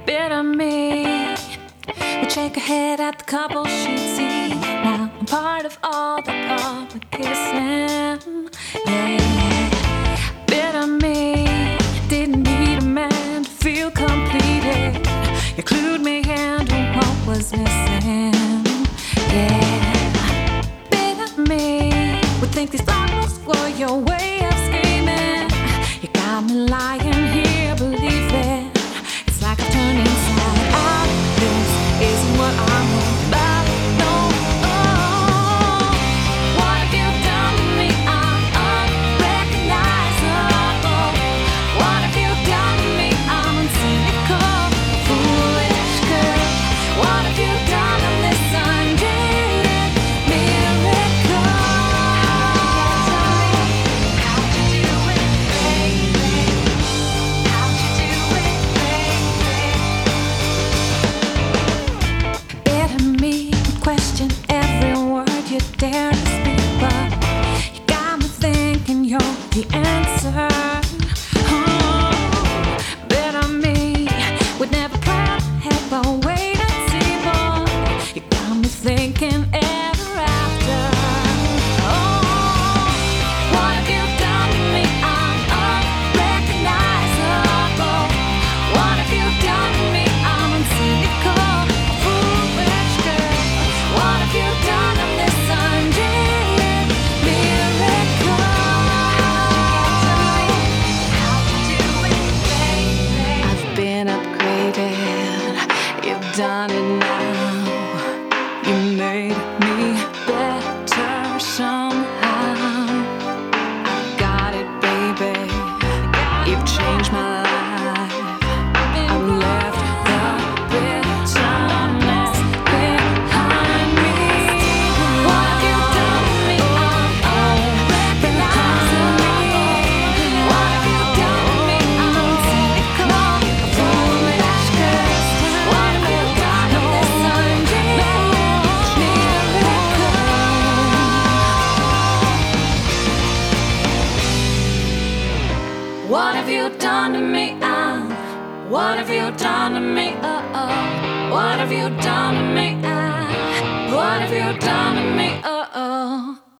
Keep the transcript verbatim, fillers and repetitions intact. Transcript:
bit of me would shake her head at the couple she'd see. Now I'm part of all the public kissing. Yeah, bit of me didn't need a man to feel completed. You clued me into what was missing. Yeah, bit of me would think these flowers were your way of scheming. You got me lying here, believe it. It's like I've turned inside out. This isn't what I'm about. No, oh, what have you done to me? I'm unrecognizable. What have you done to me? I'm uncynical, foolish girl. What have you done to this undated miracle? How'd you do it, baby? How'd you do it, baby? Bit of me question every word you dare to speak, but you got me thinking you're the answer. Oh, bit of me would never plan ahead, but wait and see, boy. You got me thinking ever after. Oh, what have you done to me? I'm unrecognizable. What have you done to me? I'm uncynical, foolish girl. What have you done to this undated miracle? How'd you do it, baby? I've been upgraded. You've done it now. You made me better somehow. I've got it, baby. You've changed my life. I've left the bitterness behind me. What have you done to me? I'm unrecognizable. What have you done to me? I'm uncynical, foolish girl. What have you done to this undated miracle? What have you done to me? Ah, what have you done to me? Oh, oh. What have you done to me? Ah, what have you done to me? Oh, oh.